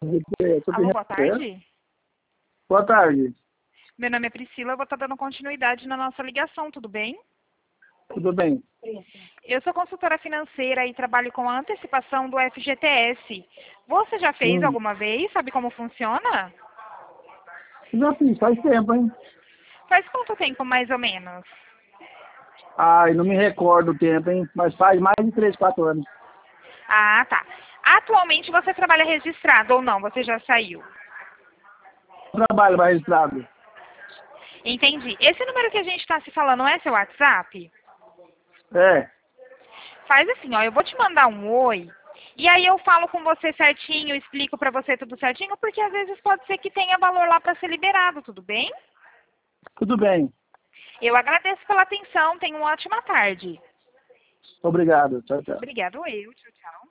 Alô, boa tarde. Boa tarde. Meu nome é Priscila, eu vou estar dando continuidade na nossa ligação, tudo bem? Tudo bem? Eu sou consultora financeira e trabalho com a antecipação do FGTS. Você já fez alguma vez? Sabe como funciona? Já fiz, faz tempo, hein? Faz quanto tempo, mais ou menos? Ai, não me recordo o tempo, hein? Mas faz mais de 3, 4 anos. Ah, tá. Atualmente você trabalha registrado ou não? Você já saiu? Trabalho mais registrado. Entendi. Esse número que a gente está se falando não é seu WhatsApp? É. Faz assim, ó, eu vou te mandar um oi, e aí eu falo com você certinho, explico pra você tudo certinho, porque às vezes pode ser que tenha valor lá pra ser liberado, tudo bem? Tudo bem. Eu agradeço pela atenção, tenha uma ótima tarde. Obrigado. Tchau, tchau. Obrigado eu, tchau, tchau.